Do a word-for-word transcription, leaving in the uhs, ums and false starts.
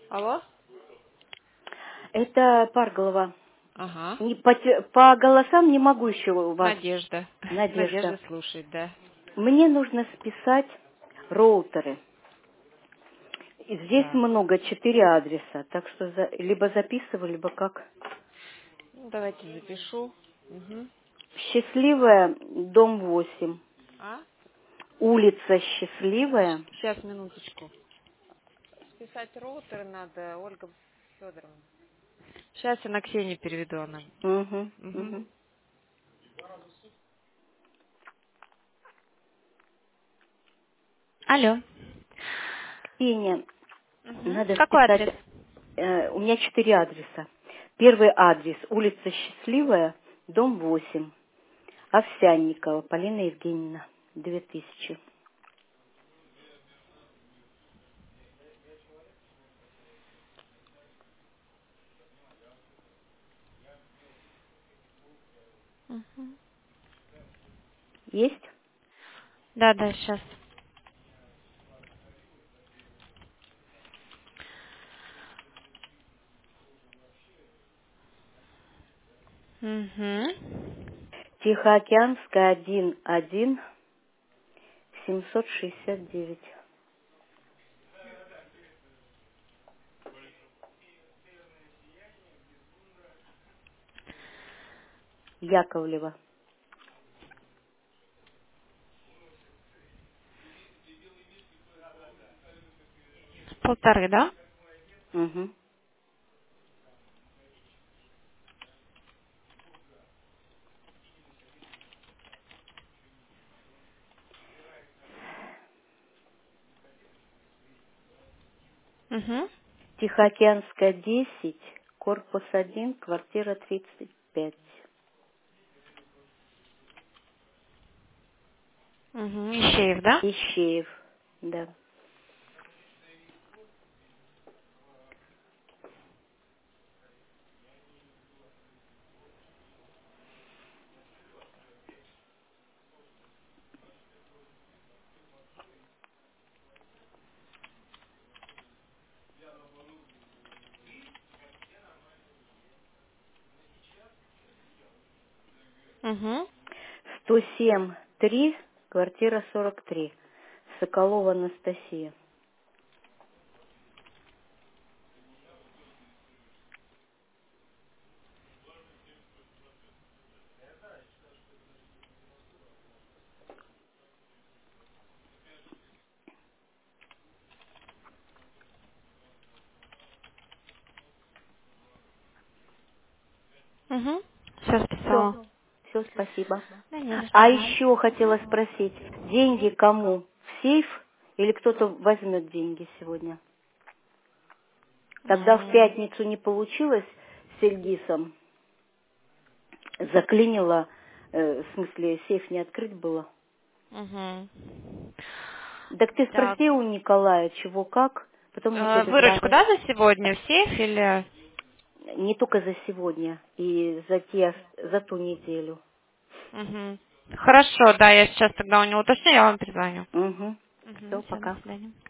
Алло? Это Парголова. Ага. Не по, те- по голосам не могу еще у вас, Надежда. Надежда. Надежда слушает, да. Мне нужно списать роутеры. И здесь Так. много, четыре адреса. Так что за- либо записываю, либо как. Ну, давайте запишу. Угу. Счастливая, дом восемь. А? Улица Счастливая. Сейчас, минуточку. Списать роутер надо, Ольга Федоровна. Сейчас я на Ксению переведу она. Угу, Угу. угу. Алло. Ксения, Угу. надо Какой списать. адрес? э, у меня четыре адреса. Первый адрес. Улица Счастливая, дом восемь. Овсянникова, Полина Евгеньевна, две тысячи. Угу. Есть? Да, да, сейчас. Угу. Тихоокеанская, один, один, семьсот шестьдесят девять. Яковлева. Полторы, да? Угу. Угу. Тихоокеанская, десять, корпус один, квартира тридцать пять. Угу. Ищеев, да? Ищеев, да. Угу. сто семь, три, квартира сорок три. Соколова Анастасия. Угу. Все Все, списала. все, спасибо. Да не за что. А еще хотела спросить, деньги кому? В сейф или кто-то возьмет деньги сегодня? Тогда в М. пятницу не получилось с Эльгисом, заклинило, э, в смысле, сейф не открыть было. Угу. Так ты Так. спроси у Николая, чего как, потом мне Э, Выручку, перезвони. да, за сегодня в сейф или... Не только за сегодня, и за, те, за ту неделю. Угу. Хорошо, да, я сейчас тогда у него уточню, я вам перезвоню. Угу. Угу. Все, Все, до пока. свидания.